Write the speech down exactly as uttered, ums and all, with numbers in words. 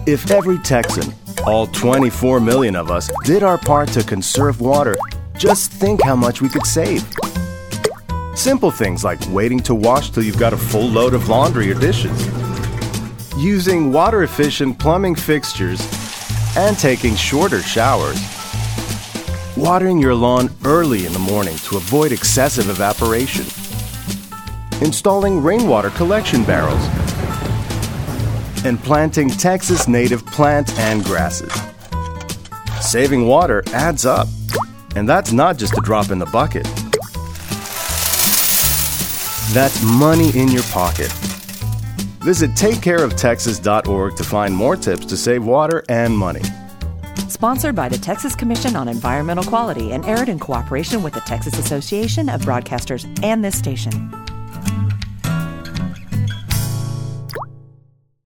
If every Texan, all twenty-four million of us, did our part to conserve water, just think how much we could save. Simple things like waiting to wash till you've got a full load of laundry or dishes, using water-efficient plumbing fixtures, and taking shorter showers. Watering your lawn early in the morning to avoid excessive evaporation. Installing rainwater collection barrels. And planting Texas native plants and grasses. Saving water adds up. And that's not just a drop in the bucket. That's money in your pocket. Visit take care of texas dot org to find more tips to save water and money. Sponsored by the Texas Commission on Environmental Quality and aired in cooperation with the Texas Association of Broadcasters and this station.